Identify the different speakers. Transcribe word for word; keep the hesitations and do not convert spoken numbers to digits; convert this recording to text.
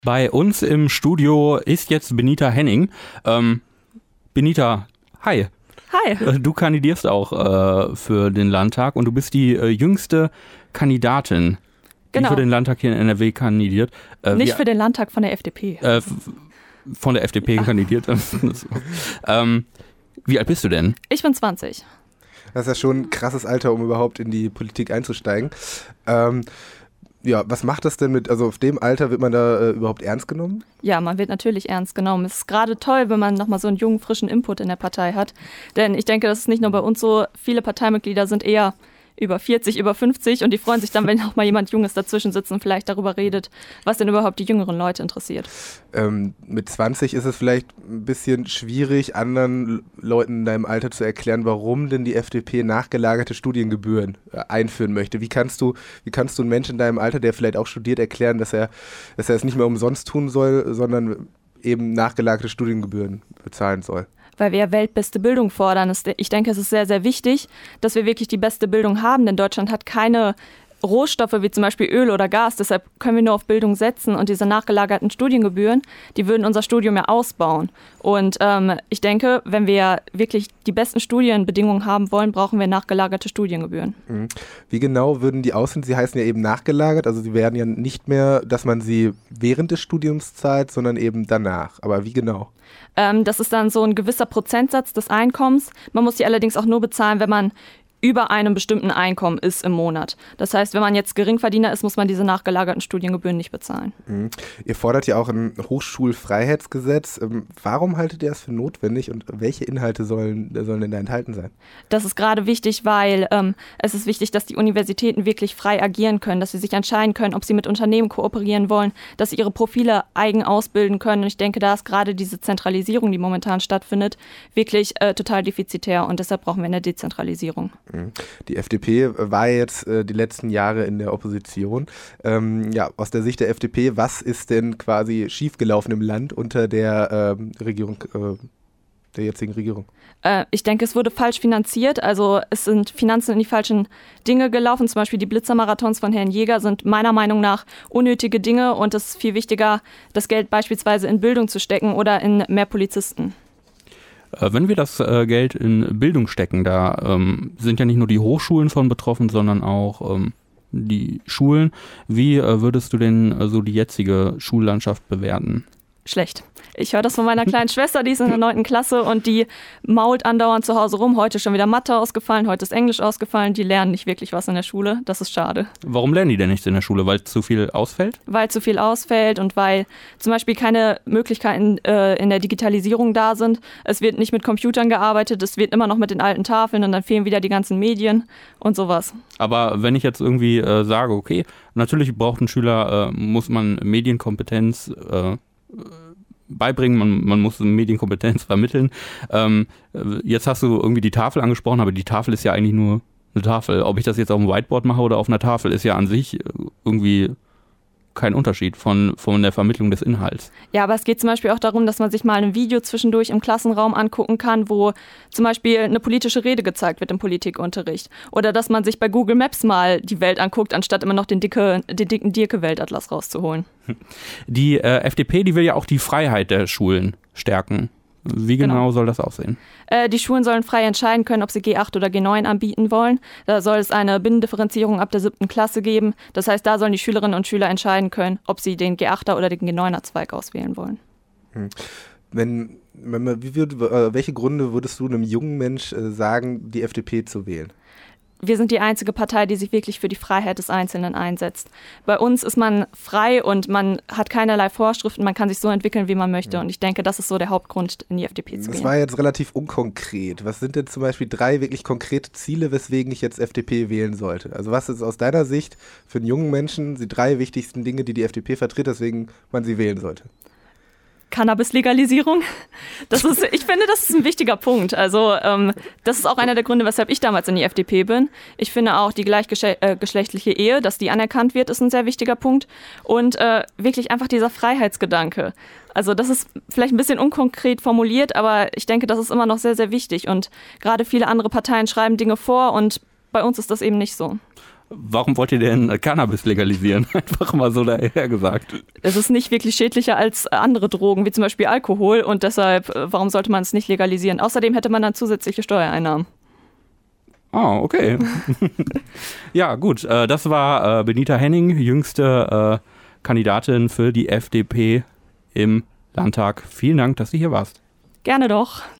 Speaker 1: Bei uns im Studio ist jetzt Benita Henning. Ähm, Benita, hi.
Speaker 2: Hi.
Speaker 1: Du kandidierst auch äh, für den Landtag und du bist die äh, jüngste Kandidatin,
Speaker 2: Genau.
Speaker 1: die für den Landtag hier in N R W kandidiert. Äh,
Speaker 2: Nicht
Speaker 1: wie,
Speaker 2: für den Landtag, von der F D P.
Speaker 1: Äh, f- von der F D P ja. kandidiert. ähm, wie alt bist du denn?
Speaker 2: Ich bin zwanzig.
Speaker 3: Das ist ja schon ein krasses Alter, um überhaupt in die Politik einzusteigen. Ähm, ja, was macht das denn mit, also auf dem Alter wird man da äh, überhaupt ernst genommen?
Speaker 2: Ja, man wird natürlich ernst genommen. Es ist gerade toll, wenn man nochmal so einen jungen, frischen Input in der Partei hat. Denn ich denke, das ist nicht nur bei uns so, viele Parteimitglieder sind eher über vierzig, über fünfzig und die freuen sich dann, wenn auch mal jemand Junges dazwischen sitzt und vielleicht darüber redet, was denn überhaupt die jüngeren Leute interessiert.
Speaker 3: Ähm, mit zwanzig ist es vielleicht ein bisschen schwierig, anderen Leuten in deinem Alter zu erklären, warum denn die F D P nachgelagerte Studiengebühren äh, einführen möchte. Wie kannst du, wie kannst du einen Menschen in deinem Alter, der vielleicht auch studiert, erklären, dass er, dass er es nicht mehr umsonst tun soll, sondern eben nachgelagerte Studiengebühren bezahlen soll?
Speaker 2: Weil wir ja weltbeste Bildung fordern. Ich denke, es ist sehr, sehr wichtig, dass wir wirklich die beste Bildung haben, denn Deutschland hat keine Rohstoffe wie zum Beispiel Öl oder Gas, deshalb können wir nur auf Bildung setzen und diese nachgelagerten Studiengebühren, die würden unser Studium ja ausbauen. Und ähm, ich denke, wenn wir wirklich die besten Studienbedingungen haben wollen, brauchen wir nachgelagerte Studiengebühren.
Speaker 3: Wie genau würden die aussehen? Sie heißen ja eben nachgelagert, also sie werden ja nicht mehr, dass man sie während des Studiums zahlt, sondern eben danach. Aber wie genau?
Speaker 2: Ähm, das ist dann so ein gewisser Prozentsatz des Einkommens. Man muss die allerdings auch nur bezahlen, wenn man über einem bestimmten Einkommen ist im Monat. Das heißt, wenn man jetzt Geringverdiener ist, muss man diese nachgelagerten Studiengebühren nicht bezahlen.
Speaker 3: Mhm. Ihr fordert ja auch ein Hochschulfreiheitsgesetz. Warum haltet ihr das für notwendig und welche Inhalte sollen, sollen denn da enthalten sein?
Speaker 2: Das ist gerade wichtig, weil ähm, es ist wichtig, dass die Universitäten wirklich frei agieren können, dass sie sich entscheiden können, ob sie mit Unternehmen kooperieren wollen, dass sie ihre Profile eigen ausbilden können. Und ich denke, da ist gerade diese Zentralisierung, die momentan stattfindet, wirklich äh, total defizitär und deshalb brauchen wir eine Dezentralisierung.
Speaker 3: Die F D P war jetzt äh, die letzten Jahre in der Opposition. Ähm, ja, aus der Sicht der F D P, was ist denn quasi schiefgelaufen im Land unter der ähm, Regierung, äh, der jetzigen Regierung?
Speaker 2: Äh, ich denke, es wurde falsch finanziert. Also es sind Finanzen in die falschen Dinge gelaufen. Zum Beispiel die Blitzermarathons von Herrn Jäger sind meiner Meinung nach unnötige Dinge und es ist viel wichtiger, das Geld beispielsweise in Bildung zu stecken oder in mehr Polizisten.
Speaker 1: Wenn wir das äh, Geld in Bildung stecken, da ähm, sind ja nicht nur die Hochschulen von betroffen, sondern auch ähm, die Schulen. Wie äh, würdest du denn äh, so die jetzige Schullandschaft bewerten?
Speaker 2: Schlecht. Ich höre das von meiner kleinen Schwester, die ist in der neunten Klasse und die mault andauernd zu Hause rum. Heute ist schon wieder Mathe ausgefallen, heute ist Englisch ausgefallen. Die lernen nicht wirklich was in der Schule. Das ist schade.
Speaker 1: Warum lernen die denn nichts in der Schule? Weil zu viel ausfällt?
Speaker 2: Weil zu viel ausfällt und weil zum Beispiel keine Möglichkeiten äh, in der Digitalisierung da sind. Es wird nicht mit Computern gearbeitet, es wird immer noch mit den alten Tafeln und dann fehlen wieder die ganzen Medien und sowas.
Speaker 1: Aber wenn ich jetzt irgendwie äh, sage, okay, natürlich braucht ein Schüler, äh, muss man Medienkompetenz äh, beibringen, man, man muss Medienkompetenz vermitteln. Ähm, jetzt hast du irgendwie die Tafel angesprochen, aber die Tafel ist ja eigentlich nur eine Tafel. Ob ich das jetzt auf dem Whiteboard mache oder auf einer Tafel, ist ja an sich irgendwie kein Unterschied von, von der Vermittlung des Inhalts.
Speaker 2: Ja, aber es geht zum Beispiel auch darum, dass man sich mal ein Video zwischendurch im Klassenraum angucken kann, wo zum Beispiel eine politische Rede gezeigt wird im Politikunterricht. Oder dass man sich bei Google Maps mal die Welt anguckt, anstatt immer noch den, dicke, den dicken Dirke-Weltatlas rauszuholen.
Speaker 1: Die äh, F D P, die will ja auch die Freiheit der Schulen stärken. Wie genau, genau soll das aussehen?
Speaker 2: Äh, die Schulen sollen frei entscheiden können, ob sie G acht oder G neun anbieten wollen. Da soll es eine Binnendifferenzierung ab der siebten Klasse geben. Das heißt, da sollen die Schülerinnen und Schüler entscheiden können, ob sie den G achter oder den G neuner Zweig auswählen wollen.
Speaker 3: Hm. Wenn, wenn man, wie würd, äh, welche Gründe würdest du einem jungen Mensch äh, sagen, die F D P zu wählen?
Speaker 2: Wir sind die einzige Partei, die sich wirklich für die Freiheit des Einzelnen einsetzt. Bei uns ist man frei und man hat keinerlei Vorschriften, man kann sich so entwickeln, wie man möchte. Und ich denke, das ist so der Hauptgrund, in die F D P zu gehen.
Speaker 3: Das war jetzt relativ unkonkret. Was sind denn zum Beispiel drei wirklich konkrete Ziele, weswegen ich jetzt F D P wählen sollte? Also was ist aus deiner Sicht für einen jungen Menschen die drei wichtigsten Dinge, die die F D P vertritt, weswegen man sie wählen sollte?
Speaker 2: Cannabis-Legalisierung. Das ist, ich finde, das ist ein wichtiger Punkt. Also ähm, das ist auch einer der Gründe, weshalb ich damals in die F D P bin. Ich finde auch die gleichgeschlechtliche Ehe, dass die anerkannt wird, ist ein sehr wichtiger Punkt. Und äh, wirklich einfach dieser Freiheitsgedanke. Also das ist vielleicht ein bisschen unkonkret formuliert, aber ich denke, das ist immer noch sehr, sehr wichtig. Und gerade viele andere Parteien schreiben Dinge vor und bei uns ist das eben nicht so.
Speaker 1: Warum wollt ihr denn Cannabis legalisieren? Einfach mal so daher gesagt.
Speaker 2: Es ist nicht wirklich schädlicher als andere Drogen, wie zum Beispiel Alkohol. Und deshalb, warum sollte man es nicht legalisieren? Außerdem hätte man dann zusätzliche Steuereinnahmen.
Speaker 1: Ah, oh, okay. Ja, gut. Äh, das war äh, Benita Henning, jüngste äh, Kandidatin für die F D P im Landtag. Vielen Dank, dass du hier warst.
Speaker 2: Gerne doch.